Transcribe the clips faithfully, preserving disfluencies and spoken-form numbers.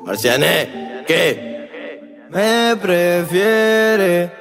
Marciané, ¿qué? Me prefiere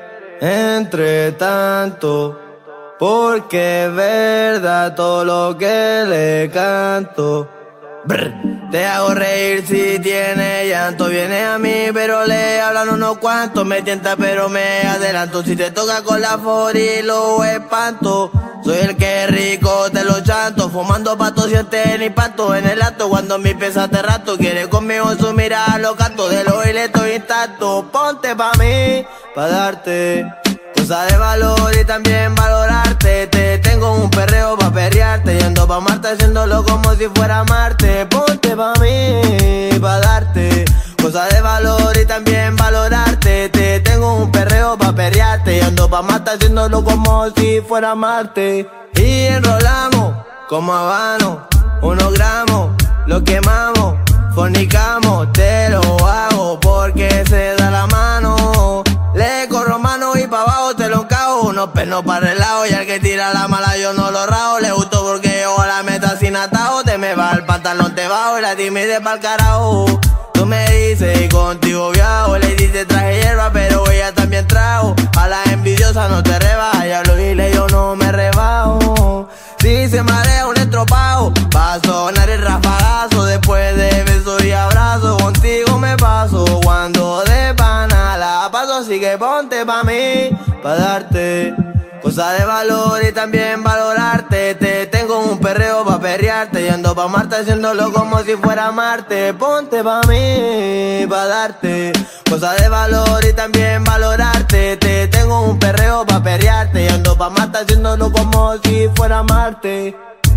entre tanto, porque es verdad todo lo que le canto. Brr. Te hago reír si tiene llanto. Viene a mí pero le hablan unos cuantos. Me tienta pero me adelanto. Si te toca con la fori lo espanto. Soy el que rico te lo chanto. Fumando pato siente el impacto en el acto. Cuando mi pieza te rato. Quiere conmigo su mirada lo canto. De lo le estoy intacto. Ponte pa' mí, pa' darte cosa de valor y también valorarte. Te tengo un perreo pa' perrearte. Yendo pa' Marte haciéndolo como si fuera Marte. Ponte pa' mí, pa' darte cosa de valor y también valorarte. Te tengo un perreo pa' perrearte. Yendo pa' Marte haciéndolo como si fuera Marte. Y enrolamos como habano, unos gramos, lo quemamos, fornicamos. Te lo hago porque se da la mano. Le corro mano y pa' abajo te lo encajo. Unos pernos pa' relajo y al que tira la mala yo no lo rajo. Le gustó porque yo la meta sin atajo. Te me va el pantalón te bajo y la timidez pa'l carajo. Tú me dices y contigo viajo. Le dices traje hierba pero ella también trajo. A la envidiosa no te rebaja. Ya lo dile yo no me rebajo. Si se marea un estropajo va a sonar el rafagazo. Después de beso y abrazo contigo me paso. Cuando de pana la paso. Así que ponte pa' mí, pa' darte cosa de valor y también valorarte. Te tengo un perreo pa' perrearte. Yendo pa' Marte haciéndolo como si fuera Marte. Ponte pa' mí, pa' darte cosa de valor y también valorarte. Te tengo un perreo pa' perrearte. Yendo pa' Marte haciéndolo como si fuera Marte.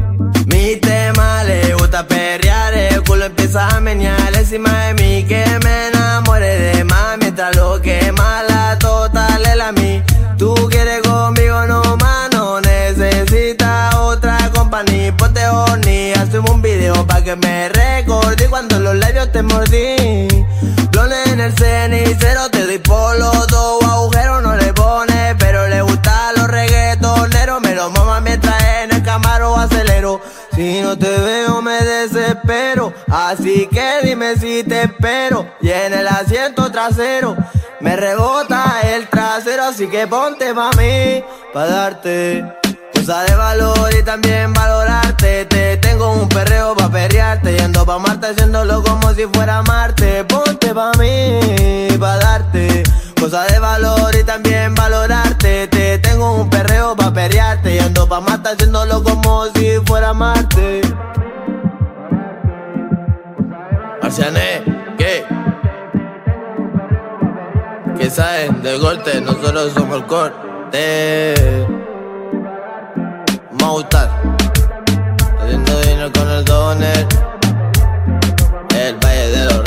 Mi tema le gusta perrear. El culo empieza a menear encima de mí. Que me enamore de más. Mientras lo quema la total es la mí. Tú quieres conmigo no más. No necesitas otra compañía. Ponte horny, hacemos un video pa' que me recordé cuando los labios te mordí. Blonde en el cenicero. Te doy por los dos agujeros. No le pones pero le gustan los reggaetoneros. Me lo mama mientras en el Camaro acelero. Si no te veo me desespero. Así que dime si te espero. Y en el asiento trasero me rebota el trasero. Así que ponte pa' mí, pa' darte cosa de valor y también valorarte. Te tengo un perreo pa' perrearte. Yendo pa' Marte haciéndolo como si fuera Marte. Ponte pa' mí, pa' darte cosa de valor y también valorarte. Te tengo un perreo pa' perrearte. Yendo pa' Marte haciéndolo como si fuera Marte. Marciané, ¿qué? ¿Qué saben del corte? Nosotros somos el corte. Moutar haciendo dinero con el doner. El Valle de los